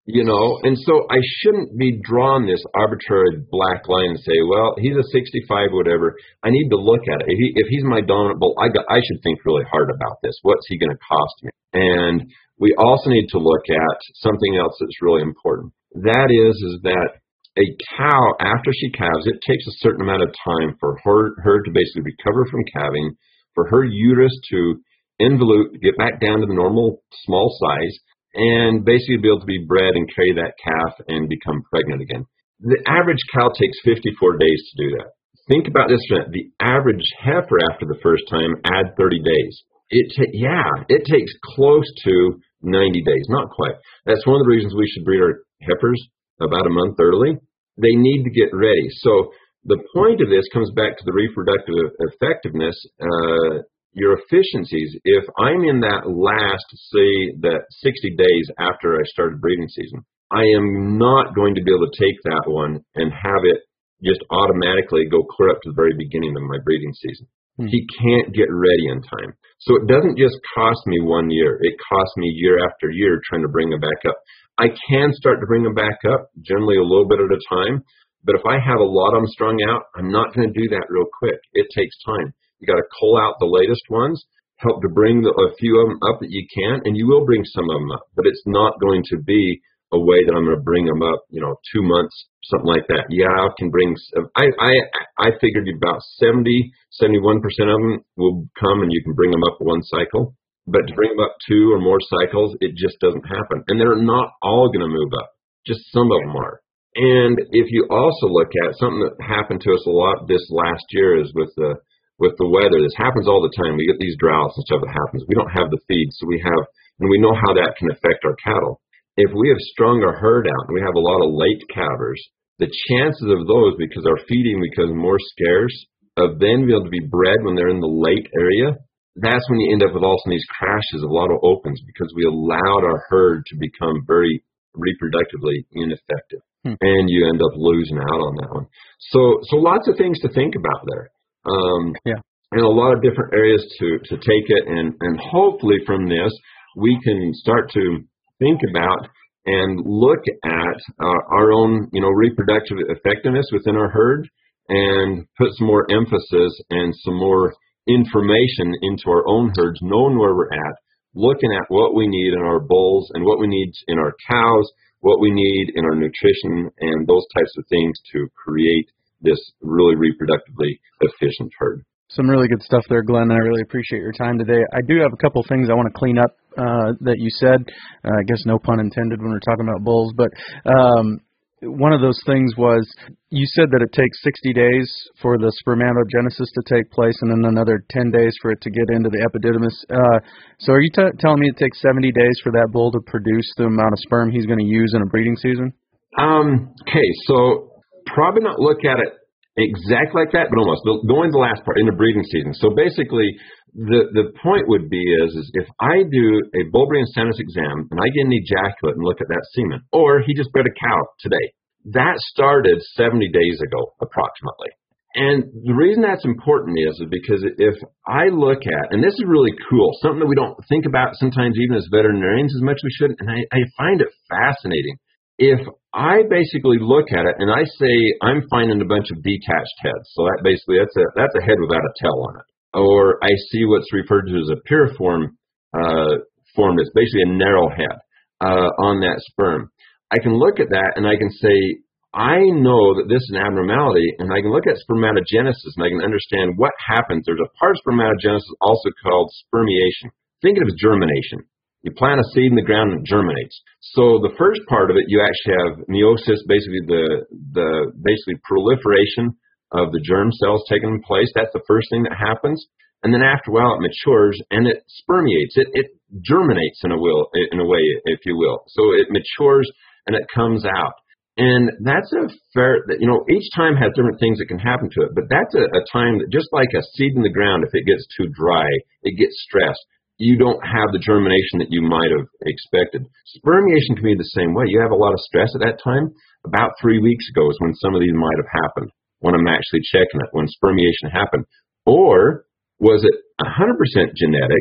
You know, and so I shouldn't be drawn this arbitrary black line and say, well, he's a sixty-five, whatever. I need to look at it. If, he, if he's my dominant bull, I, got, I should think really hard about this. What's he going to cost me? And we also need to look at something else that's really important. That is, is that a cow, after she calves, it takes a certain amount of time for her, her to basically recover from calving, for her uterus to involute, get back down to the normal small size, and basically be able to be bred and carry that calf and become pregnant again. The average cow takes fifty-four days to do that. Think about this. The average heifer after the first time, add thirty days. It ta- yeah, it takes close to ninety days, not quite. That's one of the reasons we should breed our heifers about a month early. They need to get ready. So the point of this comes back to the reproductive effectiveness, uh, your efficiencies. If I'm in that last, say, that sixty days after I started breeding season, I am not going to be able to take that one and have it just automatically go clear up to the very beginning of my breeding season. Hmm. He can't get ready in time. So it doesn't just cost me one year. It costs me year after year trying to bring them back up. I can start to bring them back up, generally a little bit at a time. But if I have a lot of them strung out, I'm not going to do that real quick. It takes time. You got to cull out the latest ones, help to bring the, a few of them up that you can, and you will bring some of them up. But it's not going to be a way that I'm going to bring them up, you know, two months, something like that. Yeah, I can bring, I I, I figured about seventy, seventy-one percent of them will come and you can bring them up one cycle. But to bring them up two or more cycles, it just doesn't happen. And they're not all going to move up. Just some of them are. And if you also look at something that happened to us a lot this last year is with the with the weather. This happens all the time. We get these droughts and stuff that happens. We don't have the feed, so we have, and we know how that can affect our cattle. If we have strung our herd out and we have a lot of late calvers, the chances of those, because our feeding becomes more scarce, of then being able to be bred when they're in the late area, that's when you end up with also these crashes of a lot of opens because we allowed our herd to become very reproductively ineffective. Hmm. And you end up losing out on that one. So, so lots of things to think about there. Um, yeah. And a lot of different areas to, to take it, and, and hopefully from this we can start to think about and look at uh, our own, you know, reproductive effectiveness within our herd, and put some more emphasis and some more information into our own herds, knowing where we're at, looking at what we need in our bulls and what we need in our cows, what we need in our nutrition, and those types of things to create this really reproductively efficient herd. Some really good stuff there, Glenn. I really appreciate your time today. I do have a couple things I want to clean up uh, that you said. Uh, I guess no pun intended when we're talking about bulls, but um, one of those things was you said that it takes sixty days for the spermatogenesis to take place and then another ten days for it to get into the epididymis. Uh, so are you t- telling me it takes seventy days for that bull to produce the amount of sperm he's going to use in a breeding season? Um, okay, so probably not look at it exactly like that, but almost. Going to the last part, in the breeding season. So basically, the, the point would be is, is if I do a bull breeding status exam and I get an ejaculate and look at that semen, or he just bred a cow today, that started seventy days ago, approximately. And the reason that's important is, is because if I look at, and this is really cool, something that we don't think about sometimes even as veterinarians as much as we should, and I, I find it fascinating. If I basically look at it and I say I'm finding a bunch of detached heads, so that basically that's a that's a head without a tail on it, or I see what's referred to as a piriform uh, form, that's basically a narrow head uh, on that sperm, I can look at that and I can say I know that this is an abnormality, and I can look at spermatogenesis and I can understand what happens. There's a part of spermatogenesis also called spermiation. Think of it as germination. You plant a seed in the ground and it germinates. So the first part of it, you actually have meiosis, basically the the basically proliferation of the germ cells taking place. That's the first thing that happens. And then after a while, it matures and it spermiates. It it germinates in a will in a way, if you will. So it matures and it comes out. And that's a fair, you know, each time has different things that can happen to it. But that's a, a time that, just like a seed in the ground, if it gets too dry, it gets stressed. You don't have the germination that you might have expected. Spermiation can be the same way. You have a lot of stress at that time. About three weeks ago is when some of these might have happened, when I'm actually checking it, when spermiation happened. Or was it one hundred percent genetic,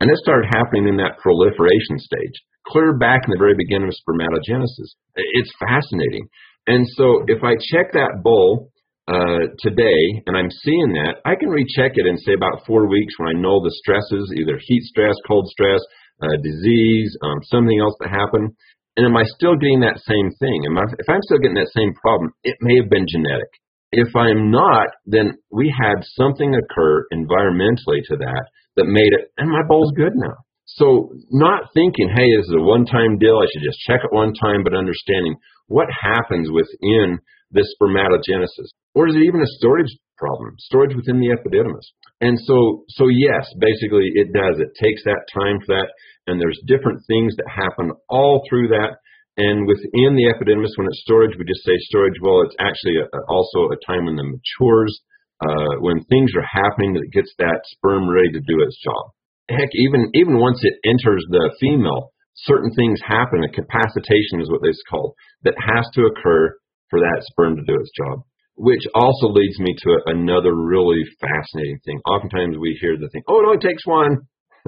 And it started happening in that proliferation stage, clear back in the very beginning of spermatogenesis. It's fascinating. And so if I check that bull uh, today and I'm seeing that, I can recheck it in, say, about four weeks when I know the stresses, either heat stress, cold stress, uh, disease, um, something else that happened. And am I still getting that same thing? Am I, if I'm still getting that same problem, it may have been genetic. If I'm not, then we had something occur environmentally to that that made it, and my bull's good now. So not thinking, hey, this is a one-time deal, I should just check it one time, but understanding what happens within this spermatogenesis. Or is it even a storage problem, storage within the epididymis? And so, so yes, basically it does. It takes that time for that, and there's different things that happen all through that. And within the epididymis, when it's storage, we just say storage. Well, it's actually a, also a time when it matures, uh, when things are happening that gets that sperm ready to do its job. Heck, even even once it enters the female, certain things happen. A capacitation is what it's called, that has to occur for that sperm to do its job. Which also leads me to another really fascinating thing. Oftentimes we hear the thing, oh, it only takes one.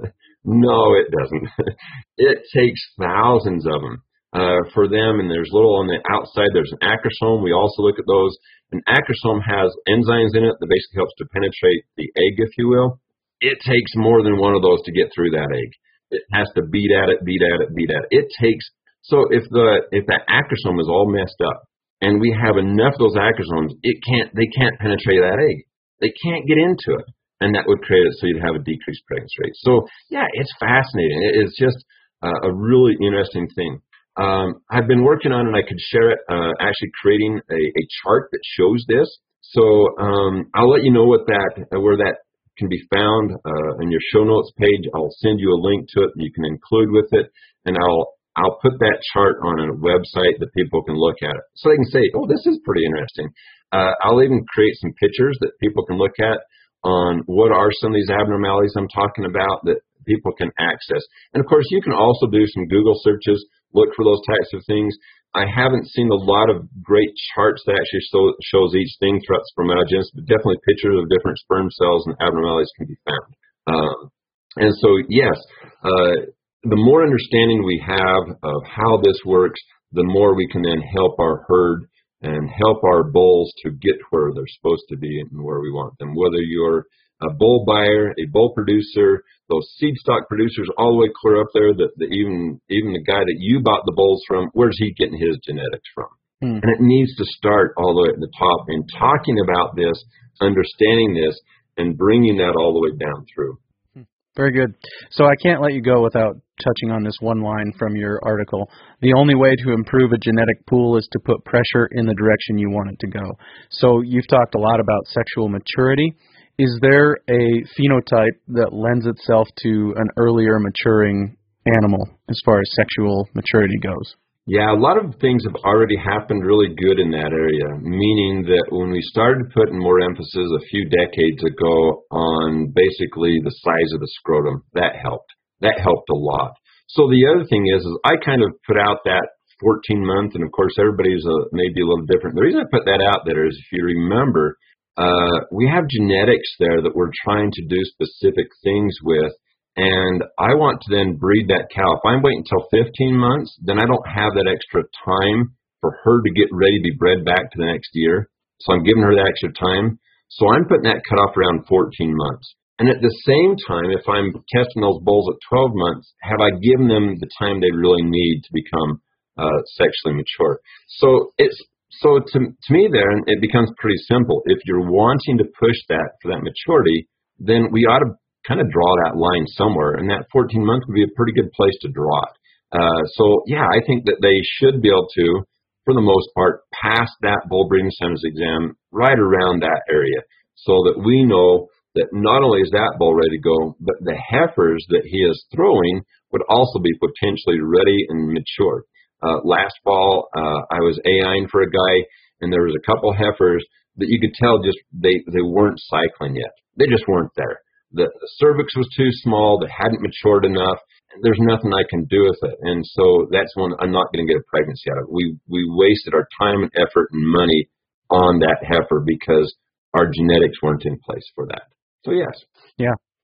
No, it doesn't. It takes thousands of them uh, for them, and there's little on the outside. There's an acrosome. We also look at those. An acrosome has enzymes in it that basically helps to penetrate the egg, if you will. It takes more than one of those to get through that egg. It has to beat at it, beat at it, beat at it. It takes, so if the if that acrosome is all messed up, and we have enough of those acrosomes, it can't, they can't penetrate that egg. They can't get into it. And that would create it so you'd have a decreased pregnancy rate. So, yeah, it's fascinating. It is just uh, a really interesting thing. Um, I've been working on, and I could share it, uh, actually creating a, a chart that shows this. So um, I'll let you know what that, uh, where that can be found uh, in your show notes page. I'll send you a link to it that you can include with it, and I'll I'll put that chart on a website that people can look at it. So they can say, oh, this is pretty interesting. Uh, I'll even create some pictures that people can look at on what are some of these abnormalities I'm talking about that people can access. And, of course, you can also do some Google searches, look for those types of things. I haven't seen a lot of great charts that actually show, shows each thing throughout spermatogenesis, but definitely pictures of different sperm cells and abnormalities can be found. Um, and so, yes, uh, the more understanding we have of how this works, the more we can then help our herd and help our bulls to get where they're supposed to be and where we want them. Whether you're a bull buyer, a bull producer, those seed stock producers all the way clear up there, that the, even even the guy that you bought the bulls from, where's he getting his genetics from? Mm. And it needs to start all the way at the top in talking about this, understanding this, and bringing that all the way down through. Very good. So I can't let you go without touching on this one line from your article. The only way to improve a genetic pool is to put pressure in the direction you want it to go. So you've talked a lot about sexual maturity. Is there a phenotype that lends itself to an earlier maturing animal as far as sexual maturity goes? Yeah, a lot of things have already happened really good in that area, meaning that when we started putting more emphasis a few decades ago on basically the size of the scrotum, that helped. That helped a lot. So the other thing is, is I kind of put out that fourteen month, and of course everybody's a, maybe a little different. The reason I put that out there is, if you remember, uh, we have genetics there that we're trying to do specific things with. And I want to then breed that cow. If I'm waiting until fifteen months, then I don't have that extra time for her to get ready to be bred back to the next year. So I'm giving her that extra time. So I'm putting that cutoff around fourteen months. And at the same time, if I'm testing those bulls at twelve months, have I given them the time they really need to become uh, sexually mature? So it's so to, to me there, it becomes pretty simple. If you're wanting to push that for that maturity, then we ought to kind of draw that line somewhere, and that fourteen months would be a pretty good place to draw it. Uh, so, yeah, I think that they should be able to, for the most part, pass that bull breeding centers exam right around that area, so that we know that not only is that bull ready to go, but the heifers that he is throwing would also be potentially ready and mature. Uh, last fall, uh, I was A I ing for a guy, and there was a couple heifers that you could tell just they, they weren't cycling yet. They just weren't there. The, the cervix was too small. They hadn't matured enough. There's nothing I can do with it. And so that's one I'm not going to get a pregnancy out of. We, we wasted our time and effort and money on that heifer because our genetics weren't in place for that. So, yes. Yeah.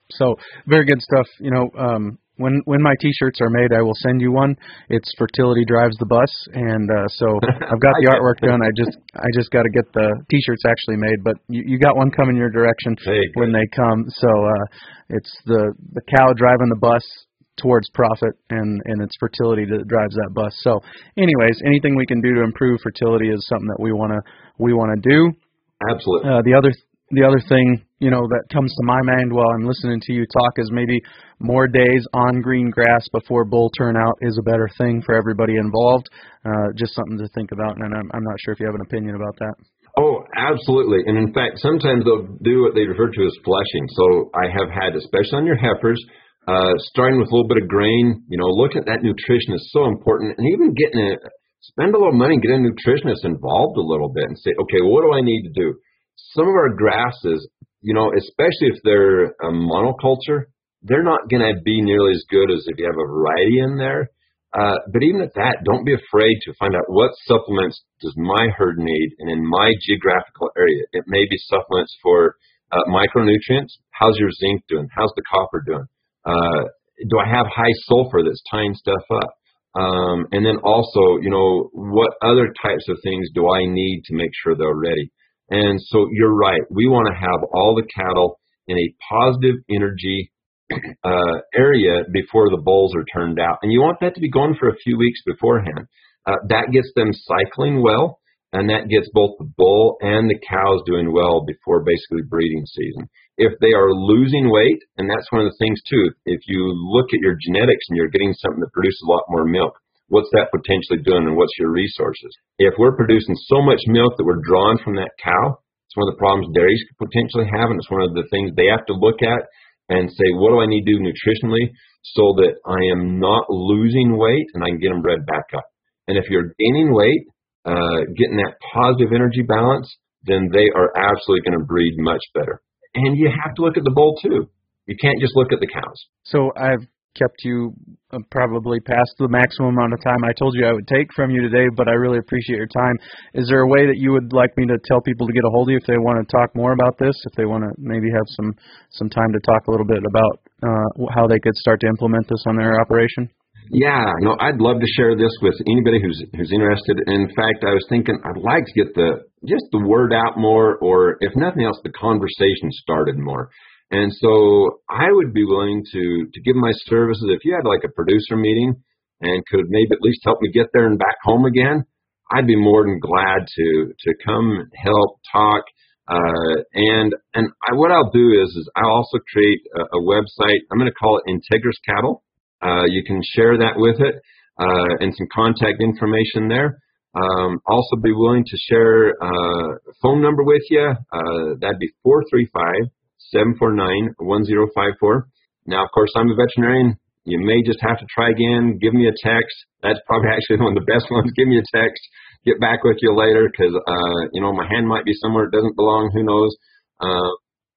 So very good stuff. You know, um, when when my T-shirts are made, I will send you one. It's Fertility Drives the Bus, and uh, so I've got the artwork done. I just I just got to get the T-shirts actually made, but you, you got one coming your direction when they come. So uh, it's the the cow driving the bus towards profit, and and it's fertility that drives that bus. So, anyways, anything we can do to improve fertility is something that we wanna we wanna do. Absolutely. Uh, the other the other thing, you know, that comes to my mind while I'm listening to you talk is maybe more days on green grass before bull turnout is a better thing for everybody involved. Uh, just something to think about, and I'm, I'm not sure if you have an opinion about that. Oh, absolutely. And in fact, sometimes they'll do what they refer to as flushing. So I have had, especially on your heifers, uh, starting with a little bit of grain, you know, look at that nutrition is so important, and even getting a, spend a little money and get a nutritionist involved a little bit and say, okay, well, what do I need to do? Some of our grasses, you know, especially if they're a monoculture, they're not going to be nearly as good as if you have a variety in there. Uh, but even at that, don't be afraid to find out what supplements does my herd need. And in my geographical area, it may be supplements for uh, micronutrients. How's your zinc doing? How's the copper doing? Uh, do I have high sulfur that's tying stuff up? Um, and then also, you know, what other types of things do I need to make sure they're ready? And so you're right. We want to have all the cattle in a positive energy uh, area before the bulls are turned out. And you want that to be going for a few weeks beforehand. Uh, that gets them cycling well, and that gets both the bull and the cows doing well before basically breeding season. If they are losing weight, and that's one of the things too, if you look at your genetics and you're getting something that produces a lot more milk, what's that potentially doing, and what's your resources? If we're producing so much milk that we're drawing from that cow, it's one of the problems dairies could potentially have, and it's one of the things they have to look at and say, what do I need to do nutritionally so that I am not losing weight and I can get them bred back up? And if you're gaining weight, uh, getting that positive energy balance, then they are absolutely going to breed much better. And you have to look at the bull too. You can't just look at the cows. So I've kept you uh, probably past the maximum amount of time I told you I would take from you today, but I really appreciate your time. Is there a way that you would like me to tell people to get a hold of you if they want to talk more about this, if they want to maybe have some, some time to talk a little bit about uh, how they could start to implement this on their operation? Yeah, no, I'd love to share this with anybody who's who's interested. In fact, I was thinking I'd like to get the just the word out more, or if nothing else, the conversation started more. And so I would be willing to, to give my services. If you had like a producer meeting and could maybe at least help me get there and back home again, I'd be more than glad to, to come help talk. Uh, and, and I, what I'll do is, is I'll also create a, a website. I'm going to call it Integris Cattle. Uh, you can share that with it, uh, and some contact information there. Um, also be willing to share, uh, a phone number with you. Uh, that'd be four three five, seven four nine, one zero five four. Now, of course, I'm a veterinarian. You may just have to try again. Give me a text. That's probably actually one of the best ones. Give me a text. Get back with you later because, uh, you know, my hand might be somewhere it doesn't belong. Who knows? Uh,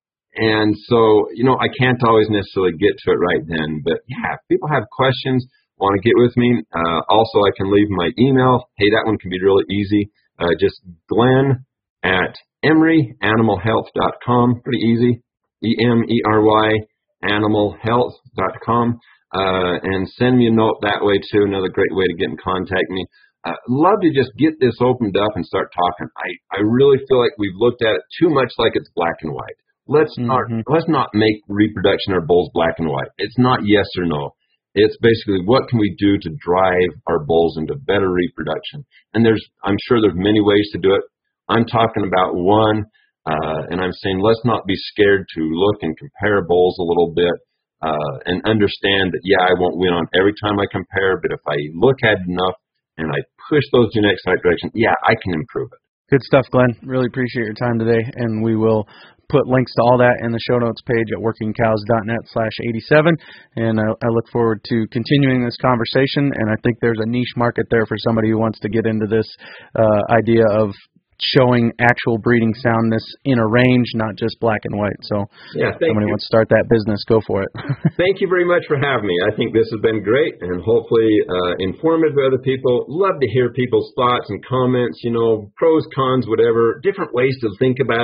and so, you know, I can't always necessarily get to it right then. But, yeah, if people have questions, want to get with me, uh, also I can leave my email. Hey, that one can be really easy. Uh, just Glenn at Emery Animal Health dot com. Pretty easy. E M E R Y Animal Health dot com. Uh, and send me a note that way, too. Another great way to get in contact with me. Uh, love to just get this opened up and start talking. I, I really feel like we've looked at it too much like it's black and white. Let's mm-hmm. not let's not make reproduction of bulls black and white. It's not yes or no. It's basically what can we do to drive our bulls into better reproduction. And there's I'm sure there's many ways to do it. I'm talking about one. Uh, and I'm saying let's not be scared to look and compare bulls a little bit uh, and understand that, yeah, I won't win on every time I compare, but if I look at it enough and I push those genetics in the right direction, yeah, I can improve it. Good stuff, Glenn. Really appreciate your time today, and we will put links to all that in the show notes page at working cows dot net slash eighty-seven, and I, I look forward to continuing this conversation, and I think there's a niche market there for somebody who wants to get into this uh, idea of showing actual breeding soundness in a range, not just black and white. So yeah, if somebody you. wants to start that business, go for it. Thank you very much for having me. I think this has been great and hopefully uh, informative to other people. Love to hear people's thoughts and comments, you know, pros, cons, whatever, different ways to think about it.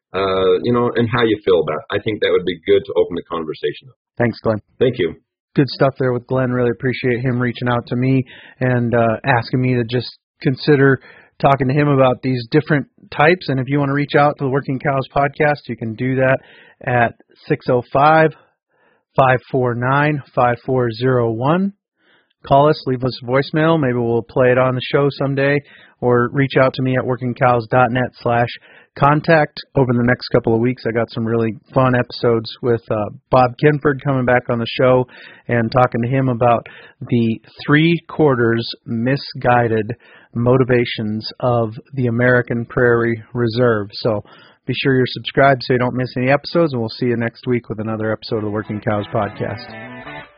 uh, you know, and how you feel about it. I think that would be good to open the conversation up. Thanks, Glenn. Thank you. Good stuff there with Glenn. Really appreciate him reaching out to me and uh, asking me to just consider talking to him about these different types. And if you want to reach out to the Working Cows podcast, you can do that at six oh five, five four nine, five four oh one. Call us, leave us a voicemail. Maybe we'll play it on the show someday, or reach out to me at workingcows.net slash contact. Over the next couple of weeks, I got some really fun episodes with uh, Bob Kinford coming back on the show and talking to him about the three quarters misguided motivations of the American Prairie Reserve. So be sure you're subscribed so you don't miss any episodes, and we'll see you next week with another episode of the Working Cows podcast.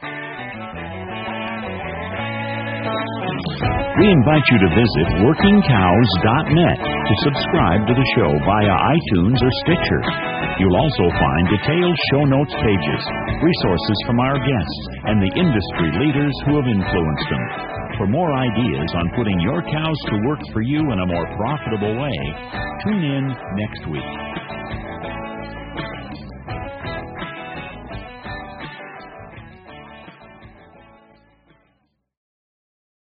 We invite you to visit working cows dot net to subscribe to the show via iTunes or Stitcher. You'll also find detailed show notes pages, resources from our guests, and the industry leaders who have influenced them. For more ideas on putting your cows to work for you in a more profitable way, tune in next week.